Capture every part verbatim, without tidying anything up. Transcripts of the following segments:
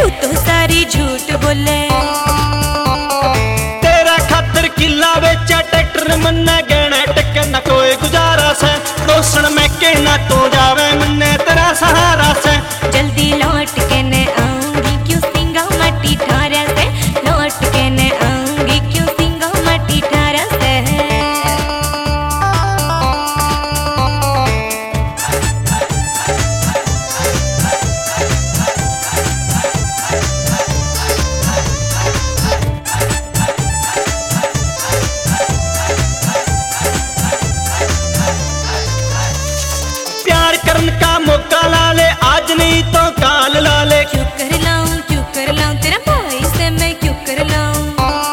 तू तो सारी झूठ बोले। तेरा खातर किला बेचा ट्रैक्टर मन्ना गहना टक्कर न कोई गुजारा से। रोशन में के ना तो जावे मन्ने तेरा सहारा से। जल्दी लौट के न आऊंगी क्यों सिंगा मटी ठारा से। लौट के न आऊंगी क्यों सिंगा मटी ठारा से। प्यार करन का मौका ला ले आज नहीं तो काल ला ले। क्यों कर लाऊं क्यों कर लाऊं तेरा भाई से मैं क्यों कर लाऊं।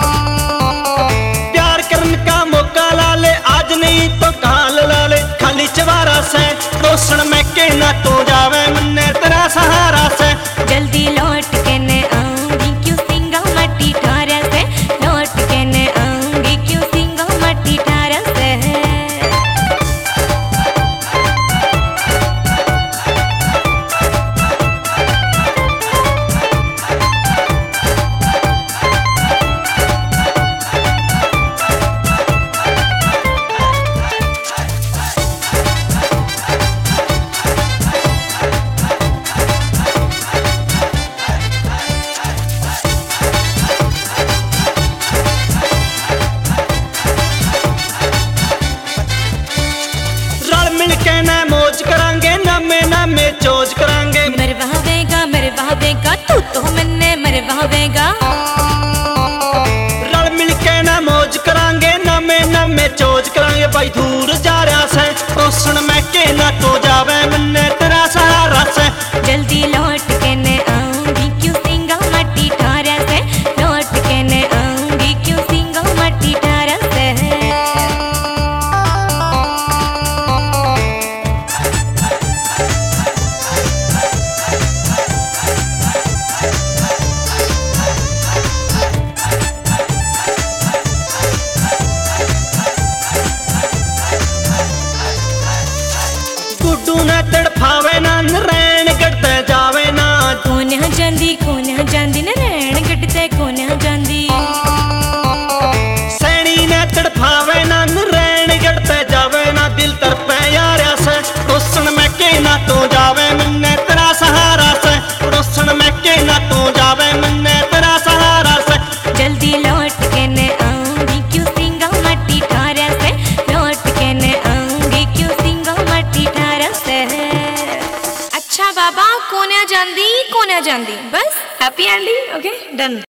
प्यार करन का मौका ला ले आज नहीं तो काल ला ले। खाली चवारा से रोशन में के ना तो जावे मन्ने तेरा सहारा से। जल्दी लौट के न आऊंगी क्यों सिंगा मटी ठारा से। लौट के न आऊंगी क्यों सिंगा मटी ठारा से। कहना मौज करांगे नामे नामे चोज करांगे। मरवावेगा मरवावेगा तू तो मन्ने मरवावेगा। रल मिल के ना मौज करांगे नामे नामे चोज करांगे। भाई दूर जा रहा से रोशन में के ना तो जावे मन्ने तेरा सहारा से। जल्दी लौट के न आऊंगी क्यों सिंगा मटी ठारा से। लौट के न आऊंगी क्यों सिंगा मटी ठारा से। गुड्डू ने तड़फावे ना नरैन गढ़ते जावे ना। कोन्या जांदी कोन्या जांदी नरैन गढ़ते कोन्या जांदी। सैनी ने तड़फावे ना नरैन गढ़ते जावे ना। दिल तरपे यारा से रोशन में के ना तो जावे मन्ने तेरा सहारा से। रोशन में के ना तो जावे मन्ने तेरा सहारा से। जल्दी लौट के न आऊंगी क्यों सिंगा मटी ठारा से। लौट के न आऊंगी क्यों सिंगा मटी ठारा से। अच्छा बाबा कोन्या जांदी कोन्या जांदी बस हैप्पी एंडिंग ओके डन।